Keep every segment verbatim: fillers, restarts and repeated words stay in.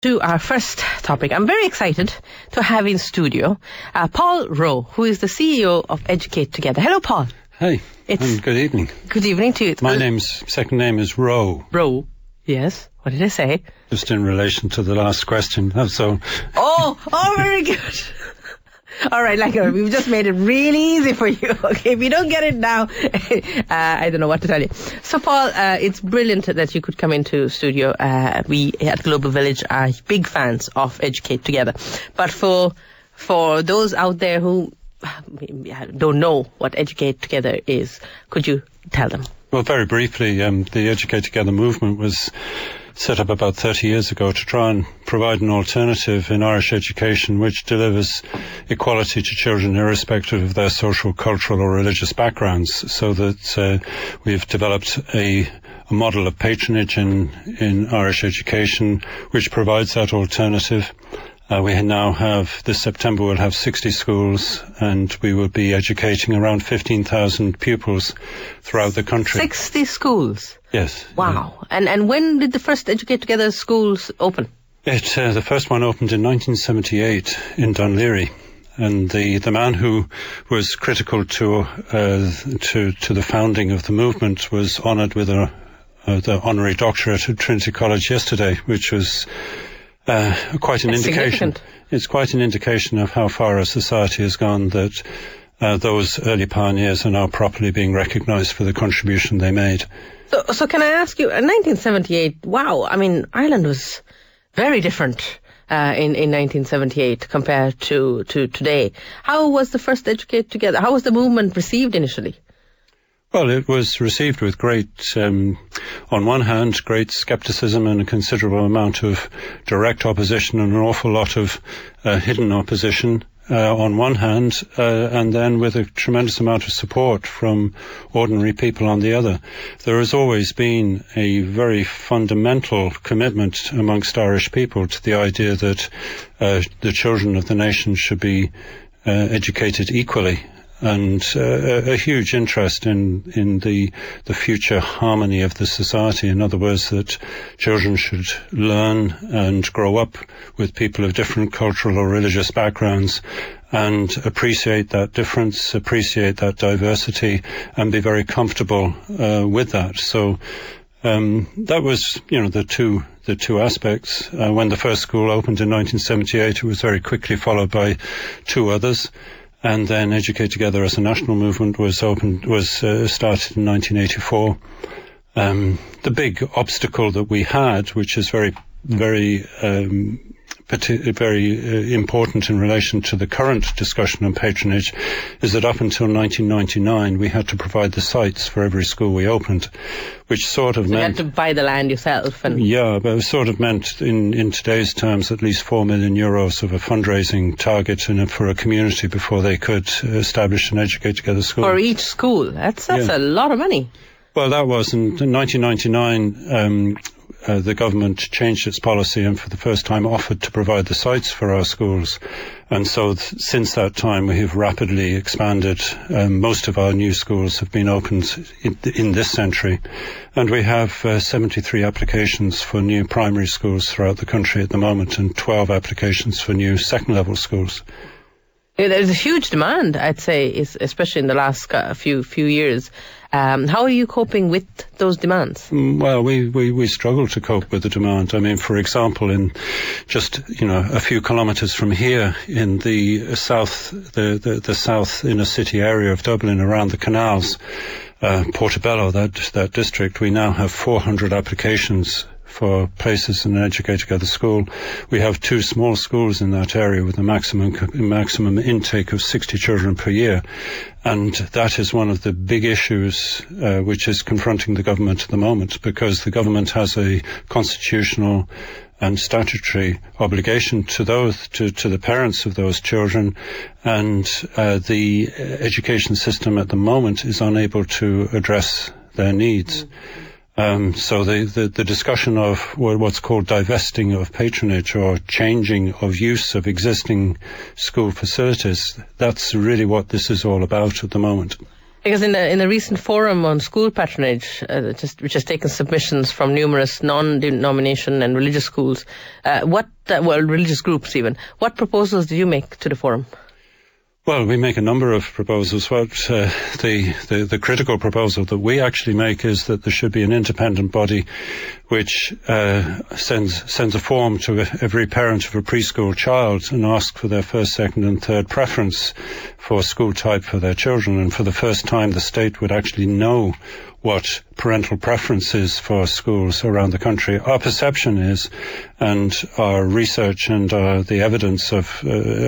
To our first topic, I'm very excited to have in studio uh, Paul Rowe, who is the C E O of Educate Together. Hello, Paul. Hey, it's and good evening. Good evening to you. My name's second name is Rowe. Rowe, yes. What did I say? Just in relation to the last question. So. Oh, oh, very good. All right, like uh, we've just made it really easy for you. Okay, if you don't get it now, uh, I don't know what to tell you. So, Paul, uh, it's brilliant that you could come into studio. Uh, we at Global Village are big fans of Educate Together. But for for those out there who don't know what Educate Together is, could you tell them? Well, very briefly, um, the Educate Together movement was set up about thirty years ago to try and provide an alternative in Irish education which delivers equality to children irrespective of their social, cultural or religious backgrounds, so that uh, we've developed a, a model of patronage in, in Irish education which provides that alternative. Uh, we now have, this September we'll have sixty schools and we will be educating around fifteen thousand pupils throughout the country. sixty schools? Yes. Wow. Yeah. And and when did the first Educate Together schools open? It uh, the first one opened in nineteen seventy-eight in Dunleary. And the, the man who was critical to, uh, to, to the founding of the movement was honoured with a, uh, the honorary doctorate at Trinity College yesterday, which was Uh, quite an That's indication. It's quite an indication of how far our society has gone, that uh, those early pioneers are now properly being recognised for the contribution they made. So, so can I ask you, in nineteen seventy-eight, wow, I mean, Ireland was very different uh, in, in nineteen seventy-eight compared to, to today. How was the first Educate Together? How was the movement received initially? Well, it was received with great, um, on one hand, great scepticism and a considerable amount of direct opposition and an awful lot of uh, hidden opposition uh, on one hand, uh, and then with a tremendous amount of support from ordinary people on the other. There has always been a very fundamental commitment amongst Irish people to the idea that uh, the children of the nation should be uh, educated equally. And uh, a huge interest in in the the future harmony of the society. In other words, that children should learn and grow up with people of different cultural or religious backgrounds and appreciate that difference, appreciate that diversity, and be very comfortable uh, with that. So um, that was, you know, the two the two aspects. Uh, when the first school opened in nineteen seventy-eight, it was very quickly followed by two others. And then Educate Together as a national movement was opened, was uh, started in nineteen eighty-four. Um, the big obstacle that we had, which is very, very, um, very uh, important in relation to the current discussion on patronage, is that up until nineteen ninety-nine we had to provide the sites for every school we opened, which sort of so meant... you had to buy the land yourself. And yeah, but it sort of meant, in, in today's terms, at least four million euros of a fundraising target in a, for a community before they could establish an Educate Together school. For each school? That's, that's yeah. a lot of money. Well, that was in, in nineteen ninety-nine. Um, uh, the government changed its policy and for the first time offered to provide the sites for our schools. And so th- since that time we have rapidly expanded. Um, most of our new schools have been opened in, in this century. And we have uh, seventy-three applications for new primary schools throughout the country at the moment and twelve applications for new second level schools. Yeah, there's a huge demand, I'd say, is, especially in the last uh, few few years. Um, how are you coping with those demands? Well, we, we, we struggle to cope with the demand. I mean, for example, in just, you know, a few kilometres from here in the south, the, the, the south inner city area of Dublin around the canals, uh, Portobello, that, that district, we now have four hundred applications for places in an Educate Together school. We have two small schools in that area with a maximum maximum intake of sixty children per year. And that is one of the big issues uh, which is confronting the government at the moment, because the government has a constitutional and statutory obligation to those, to, to the parents of those children, and uh, the education system at the moment is unable to address their needs. Mm-hmm. Um, so the, the, the discussion of what's called divesting of patronage or changing of use of existing school facilities, that's really what this is all about at the moment. Because in the in the recent forum on school patronage, uh, just, which has taken submissions from numerous non-denomination and religious schools, uh, what uh, well religious groups even, what proposals did you make to the forum? Well, we make a number of proposals. What uh, the, the the critical proposal that we actually make is that there should be an independent body which uh, sends sends a form to every parent of a preschool child and asks for their first, second and third preference for school type for their children. And for the first time, the state would actually know what parental preference is for schools around the country. Our perception is, and our research and uh, the evidence of, uh,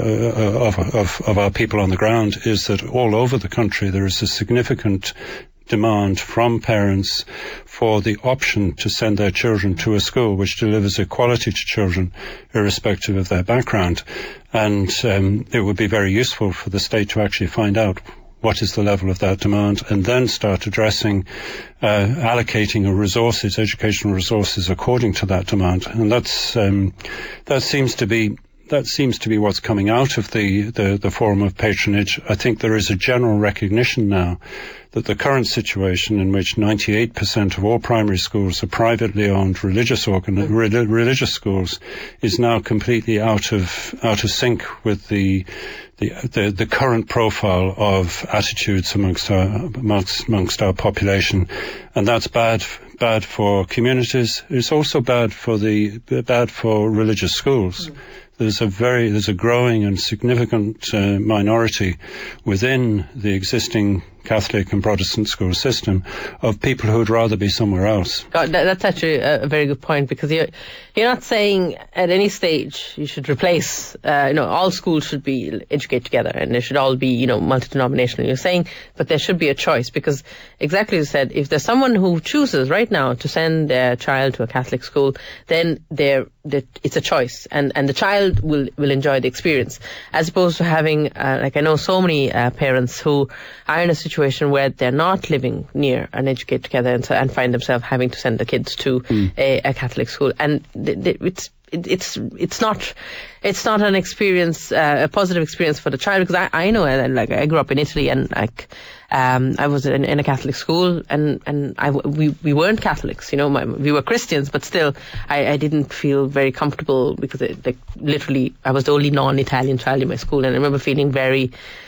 of, of, of our people on the ground is that all over the country there is a significant demand from parents for the option to send their children to a school which delivers equality to children irrespective of their background. And um, it would be very useful for the state to actually find out what is the level of that demand, and then start addressing, uh, allocating of resources, educational resources according to that demand. And that's, um, that seems to be, that seems to be what's coming out of the, the, the forum of patronage. I think there is a general recognition now that the current situation in which ninety-eight percent of all primary schools are privately owned religious organ- re- religious schools is now completely out of, out of sync with the, The, the the current profile of attitudes amongst our amongst, amongst our population, and that's bad bad for communities. It's also bad for the bad for religious schools. Mm. There's a very there's a growing and significant uh, minority within the existing Catholic and Protestant school system of people who would rather be somewhere else. God, that, that's actually a, a very good point, because you're, you're not saying at any stage you should replace, uh, you know, all schools should be educated together and they should all be, you know, multi-denominational. You're saying, but there should be a choice, because exactly as you said, if there's someone who chooses right now to send their child to a Catholic school, then they're, they're, it's a choice, and, and the child will, will enjoy the experience, as opposed to having, uh, like I know so many uh, parents who are in a situation situation where they're not living near and educated together, and, so, and find themselves having to send the kids to mm. a, a Catholic school, and th- th- it's it, it's it's not it's not an experience, uh, a positive experience for the child, because I, I know, and like I grew up in Italy, and like um, I was in, in a Catholic school, and and I we we weren't Catholics, you know, my, we were Christians, but still I, I didn't feel very comfortable, because it, like literally I was the only non-Italian child in my school, and I remember feeling very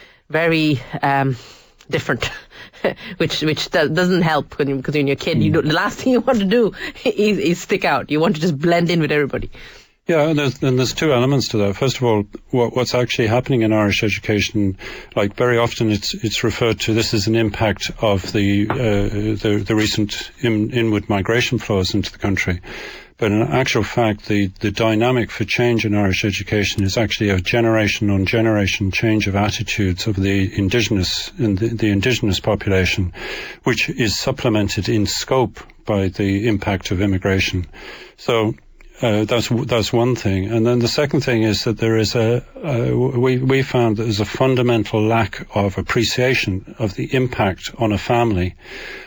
very um different, which which doesn't help when you, because when you're a kid, you know, the last thing you want to do is, is stick out. You want to just blend in with everybody. Yeah, and there's, and there's two elements to that. First of all, what, what's actually happening in Irish education, like very often it's it's referred to this as an impact of the uh, the, the recent in, inward migration flows into the country. But in actual fact, the, the dynamic for change in Irish education is actually a generation on generation change of attitudes of the indigenous, in the, the indigenous population, which is supplemented in scope by the impact of immigration. So, uh, that's, that's one thing. And then the second thing is that there is a, uh, we, we found that there's a fundamental lack of appreciation of the impact on a family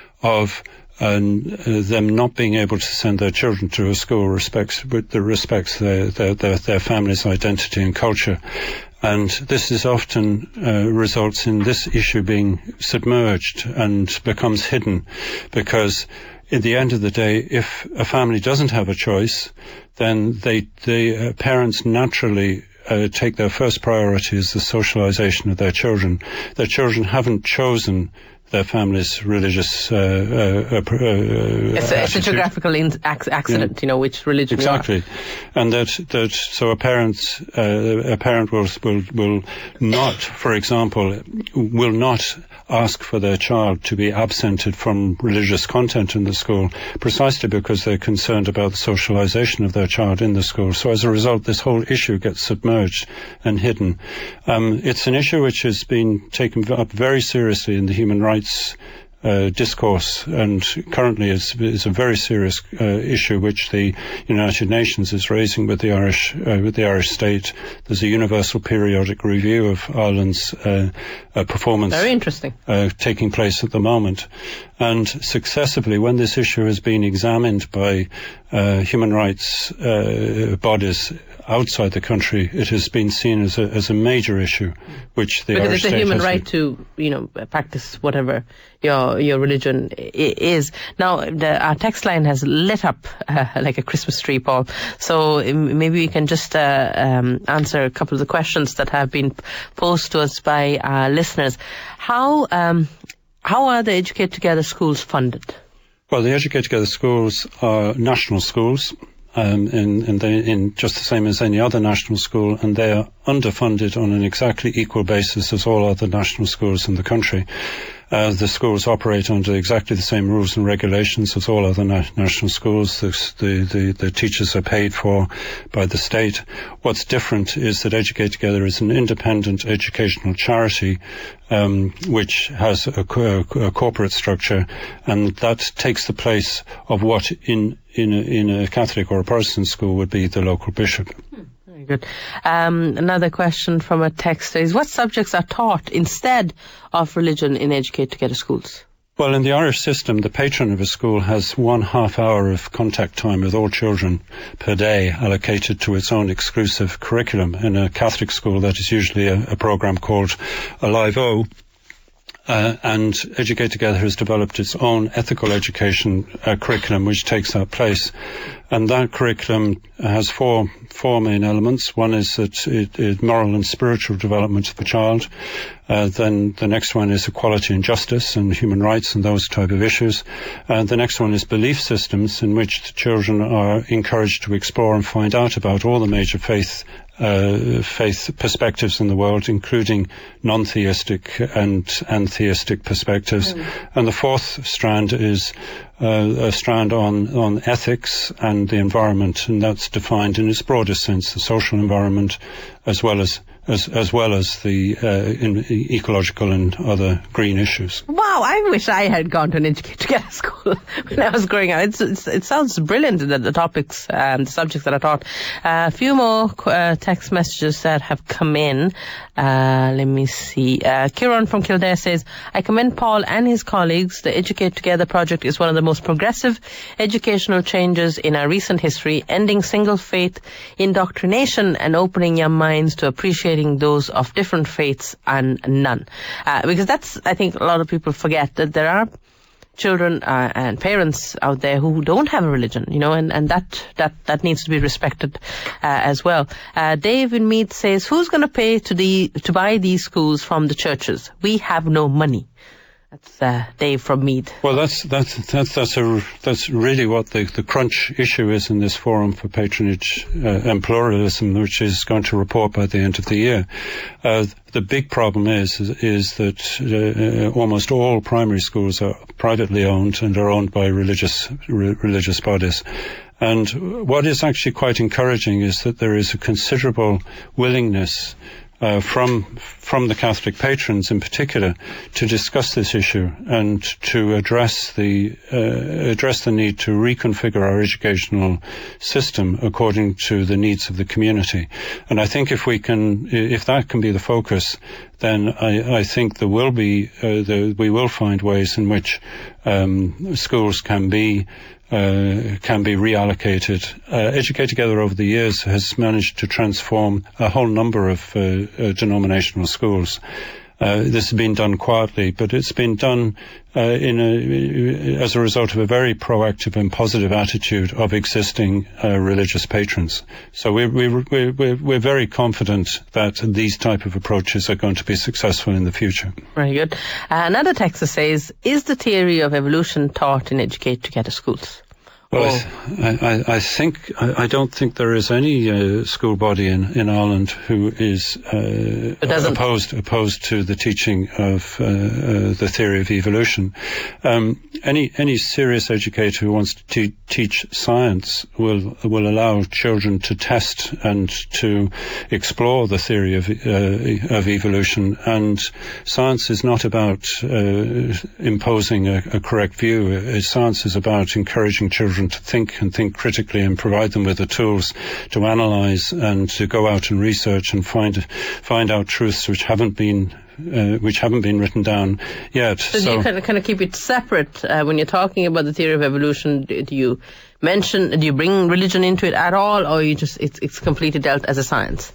of and uh, them not being able to send their children to a school respects with the respects their, their their their family's identity and culture, and this is often uh, results in this issue being submerged and becomes hidden, because at the end of the day, if a family doesn't have a choice, then they the uh, parents naturally Uh, take their first priority as the socialization of their children. Their children haven't chosen their family's religious uh, uh, uh, uh, it's, a, it's a geographical in- ac- accident, yeah. You know, which religion exactly, you are. And that that so a parent uh, a parent will will will not, for example, will not ask for their child to be absented from religious content in the school, precisely because they're concerned about the socialization of their child in the school. So as a result, this whole issue gets submerged and hidden. Um, it's an issue which has been taken up very seriously in the human rights Uh, discourse, and currently is is a very serious uh, issue which the United Nations is raising with the Irish uh, with the Irish state. There's a universal periodic review of Ireland's uh, uh, performance. Very interesting. Uh, taking place at the moment, and successively, when this issue has been examined by uh, human rights uh, bodies outside the country, it has been seen as a, as a major issue, which the because Irish it's a state human has right to, you know, practice whatever your your religion I- is. Now, the, our text line has lit up uh, like a Christmas tree, Paul. So um, maybe we can just uh, um, answer a couple of the questions that have been posed to us by our listeners. How um, how are the Educate Together schools funded? Well, the Educate Together schools are national schools. Um, in, in, the, in just the same as any other national school, and they are underfunded on an exactly equal basis as all other national schools in the country. Uh, the schools operate under exactly the same rules and regulations as all other na- national schools. The, the, the, the teachers are paid for by the state. What's different is that Educate Together is an independent educational charity um, which has a, co- a corporate structure, and that takes the place of what in in a, in a Catholic or a Protestant school would be the local bishop. Hmm. Very good. Um, another question from a texter is, what subjects are taught instead of religion in Educate Together schools? Well, in the Irish system, the patron of a school has one half hour of contact time with all children per day allocated to its own exclusive curriculum. In a Catholic school, that is usually a, a program called Alive O. Uh, and Educate Together has developed its own ethical education uh, curriculum, which takes that place. And that curriculum has four four main elements. One is that it, it moral and spiritual development of the child. Uh, then the next one is equality and justice and human rights and those type of issues. And the next one is belief systems, in which the children are encouraged to explore and find out about all the major faith Uh, faith perspectives in the world, including non-theistic and, and theistic perspectives. Mm. And the fourth strand is uh, a strand on, on ethics and the environment, and that's defined in its broadest sense, the social environment, as well as As, as well as the uh, in, ecological and other green issues. Wow, I wish I had gone to an Educate Together school when I was growing up. It's, it's, it sounds brilliant, the, the topics and the subjects that are taught. Uh, a few more uh, text messages that have come in. Uh, let me see. Uh, Kieran from Kildare says, I commend Paul and his colleagues. The Educate Together project is one of the most progressive educational changes in our recent history, ending single-faith indoctrination and opening young minds to appreciate those of different faiths and none. Uh, because that's, I think, a lot of people forget that there are children uh, and parents out there who don't have a religion, you know, and, and that, that, that needs to be respected uh, as well. Uh, Dave in Meath says, who's going to pay to the to buy these schools from the churches? We have no money. That's uh, Dave from Meath. Well, that's that's that's that's a that's really what the the crunch issue is in this forum for patronage uh, and pluralism, which is going to report by the end of the year. Uh, the big problem is is, is that uh, almost all primary schools are privately owned and are owned by religious re- religious bodies. And what is actually quite encouraging is that there is a considerable willingness Uh, from from the Catholic patrons in particular to discuss this issue and to address the uh, address the need to reconfigure our educational system according to the needs of the community. And I think if we can, if that can be the focus, then I, I think there will be uh, the, we will find ways in which um, schools can be Uh, can be reallocated. Uh, Educate Together over the years has managed to transform a whole number of uh, uh, denominational schools. Uh, this has been done quietly, but it's been done uh, in a, as a result of a very proactive and positive attitude of existing uh, religious patrons. So we're, we're, we're, we're very confident that these type of approaches are going to be successful in the future. Very good. Uh, another texter says, is the theory of evolution taught in Educate Together schools? Well, oh. I, I, I think I, I don't think there is any uh, school body in, in Ireland who is uh, opposed opposed to the teaching of uh, uh, the theory of evolution. Um, any any serious educator who wants to te- teach science will will allow children to test and to explore the theory of uh, of evolution. And science is not about uh, imposing a, a correct view. Uh, science is about encouraging children to think and think critically and provide them with the tools to analyze and to go out and research and find find out truths which haven't been uh, which haven't been written down yet. So, so do you kind of, kind of keep it separate uh, when you're talking about the theory of evolution? Do you mention, do you bring religion into it at all, or you just it's it's completely dealt as a science?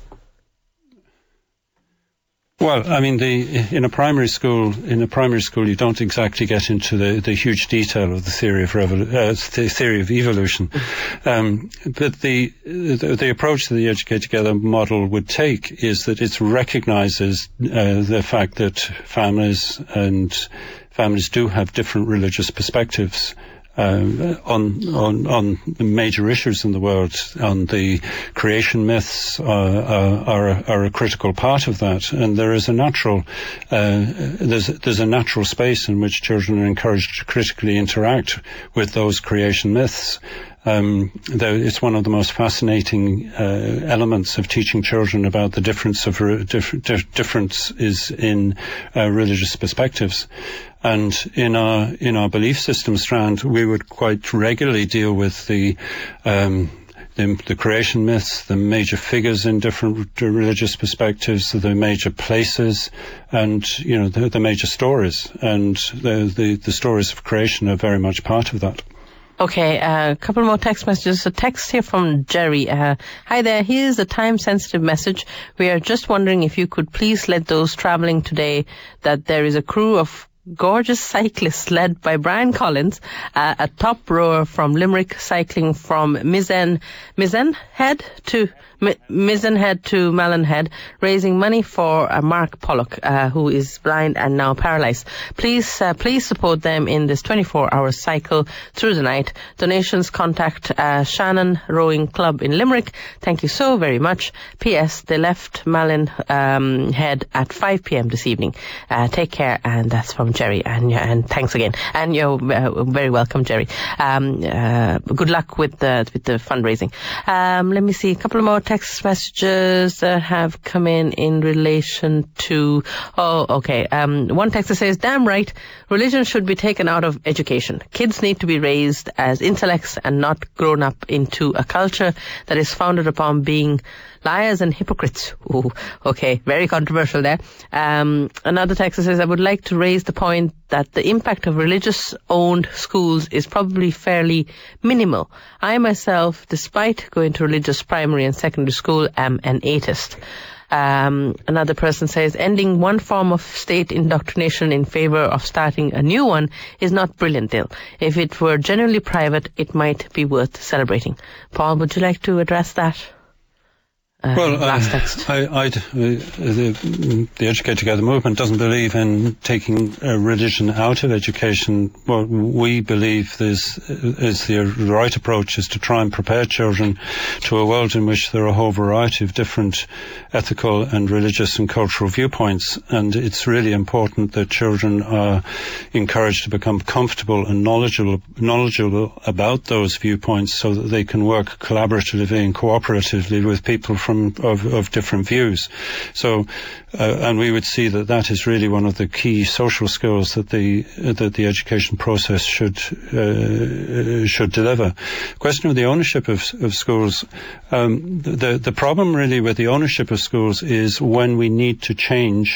Well, I mean, the, in a primary school, in a primary school, you don't exactly get into the, the huge detail of the theory of revolu- uh, the theory of evolution. Um, but the, the the approach that the Educate Together model would take is that it recognises uh, the fact that families and families do have different religious perspectives. Uh, on on on major issues in the world, on the creation myths uh, uh, are a, are a critical part of that, and there is a natural uh, there's there's a natural space in which children are encouraged to critically interact with those creation myths. Um, it's one of the most fascinating uh, elements of teaching children about the difference of re- diff- diff- differences in uh, religious perspectives. And in our in our belief system strand, we would quite regularly deal with the um, the, the creation myths, the major figures in different religious perspectives, the major places, and you know the, the major stories. And the, the the stories of creation are very much part of that. Okay, a uh, couple more text messages. A text here from Jerry. Uh, Hi there, here's a time-sensitive message. We are just wondering if you could please let those travelling today that there is a crew of gorgeous cyclists led by Brian Collins, uh, a top rower from Limerick, cycling from Mizen, Mizenhead to M- Mizenhead to Mallinhead, raising money for uh, Mark Pollock, uh, who is blind and now paralysed. Please, uh, please support them in this twenty-four hour cycle through the night. Donations contact uh, Shannon Rowing Club in Limerick. Thank you so very much. P S. They left Mallinhead um, head at five p.m. this evening. Uh, take care, and that's from Jerry, and and thanks again, and you're uh, very welcome, Jerry. Um, uh, good luck with the with the fundraising. Um, let me see a couple of more text messages that have come in in relation to. Oh, okay. Um, one texter says, "Damn right, religion should be taken out of education. Kids need to be raised as intellects and not grown up into a culture that is founded upon being liars and hypocrites." Ooh, okay, very controversial there. Um, another texter says, "I would like to raise the point that the impact of religious-owned schools is probably fairly minimal. I myself, despite going to religious primary and secondary school, am an atheist." Um, another person says, "Ending one form of state indoctrination in favor of starting a new one is not brilliant, Dil. If it were generally private, it might be worth celebrating." Paul, would you like to address that? Uh, well, last uh, text. I, I'd, uh, the, the Educate Together movement doesn't believe in taking uh, religion out of education. What we believe is, is the right approach is to try and prepare children to a world in which there are a whole variety of different ethical and religious and cultural viewpoints. And it's really important that children are encouraged to become comfortable and knowledgeable, knowledgeable about those viewpoints so that they can work collaboratively and cooperatively with people from Of, of different views. So, uh, and we would see that that is really one of the key social skills that the uh, that the education process should uh, should deliver. Question of the ownership of, of schools. Um, the the problem really with the ownership of schools is when we need to change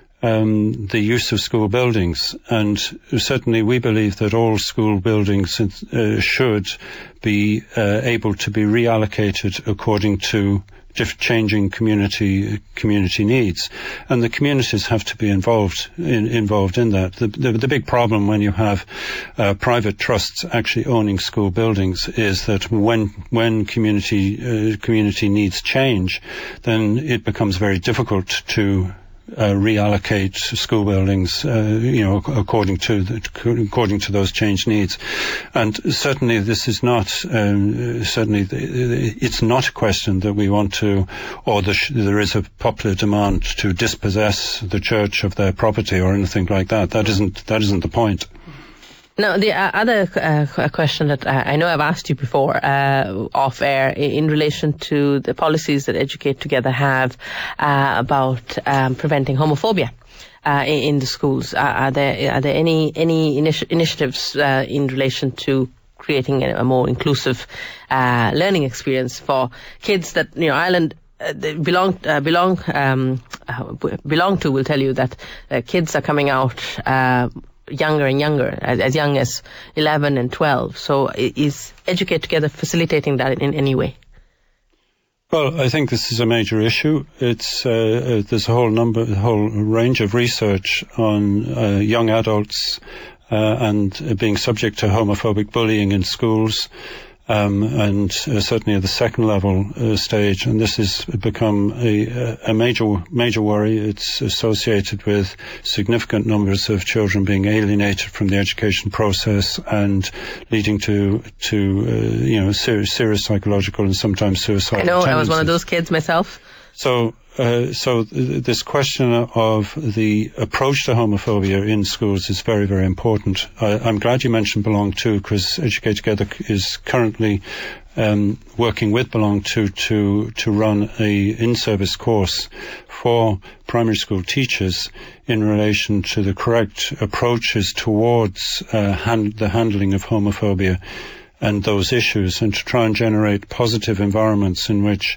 Um, the use of school buildings, and certainly we believe that all school buildings uh, should be uh, able to be reallocated according to diff- changing community community needs, and the communities have to be involved in, involved in that. The, the, the big problem when you have uh, private trusts actually owning school buildings is that when when community uh, community needs change, then it becomes very difficult to Uh, reallocate school buildings, uh, you know, according to the, according to those changed needs, and certainly this is not um, certainly the, it's not a question that we want to, or the sh- there is a popular demand to dispossess the church of their property or anything like that. That isn't that isn't the point. Now, the uh, other uh, question that I, I know I've asked you before, uh, off air, in, in relation to the policies that Educate Together have uh, about um, preventing homophobia uh, in, in the schools. Uh, are there are there any any initi- initiatives uh, in relation to creating a, a more inclusive uh, learning experience for kids that, you know, Ireland Uh, belong uh, belong um, uh, belong to will tell you that uh, kids are coming out uh, younger and younger, as, as young as eleven and twelve. So is Educate Together facilitating that in any way? Well, I think this is a major issue. It's uh, uh, there's a whole number, a whole range of research on uh, young adults uh, and uh, being subject to homophobic bullying in schools, um, and uh, certainly at the second level uh, stage. And this has become a, a major major worry. It's associated with significant numbers of children being alienated from the education process and leading to to uh, you know serious, serious psychological and sometimes suicidal I know tendencies. I was one of those kids myself. So, uh, so th- this question of the approach to homophobia in schools is very, very important. I, I'm glad you mentioned Belong To, because Educate Together is currently um, working with Belong To to to run a in-service course for primary school teachers in relation to the correct approaches towards uh, hand- the handling of homophobia and those issues, and to try and generate positive environments in which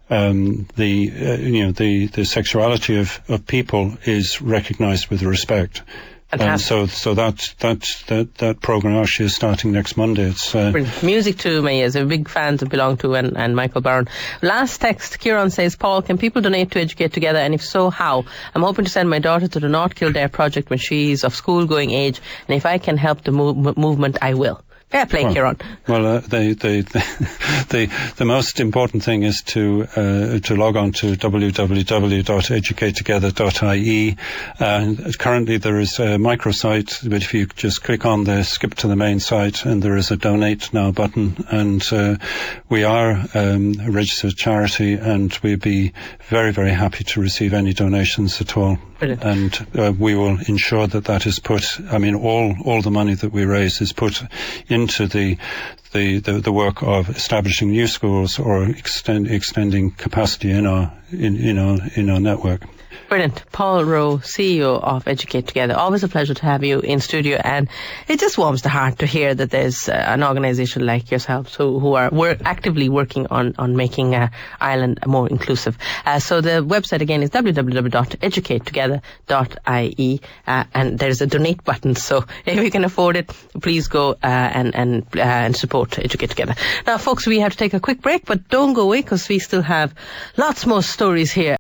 Um, the uh, you know the, the sexuality of, of people is recognised with respect. And so so that that that that program actually is starting next Monday. It's uh, music to my ears. I'm big fans of Belong To and, and Michael Byrne. Last text, Kieran says, Paul, can people donate to Educate Together, and if so, how? I'm hoping to send my daughter to the Not Kildare project when she's of school-going age, and if I can help the move, movement, I will. Fair play, well, Kieran. Well, uh, the, the, the, the, the most important thing is to, uh, to log on to w w w dot educate together dot i e. Uh, currently there is a microsite, but if you just click on the skip to the main site, and there is a donate now button, and, uh, we are, um, a registered charity, and we'd be very, very happy to receive any donations at all. Brilliant. And, uh, we will ensure that that is put, I mean, all, all the money that we raise is put in into the, the the the work of establishing new schools or extend, extending capacity in our in, in our in our network. Brilliant. Paul Rowe, C E O of Educate Together. Always a pleasure to have you in studio, and it just warms the heart to hear that there's uh, an organisation like yourselves who, who are wor- actively working on, on making uh, Ireland more inclusive. Uh, so the website again is w w w dot educate together dot i e, uh, and there's a donate button, so if you can afford it, please go uh, and, and, uh, and support Educate Together. Now folks, we have to take a quick break, but don't go away because we still have lots more stories here.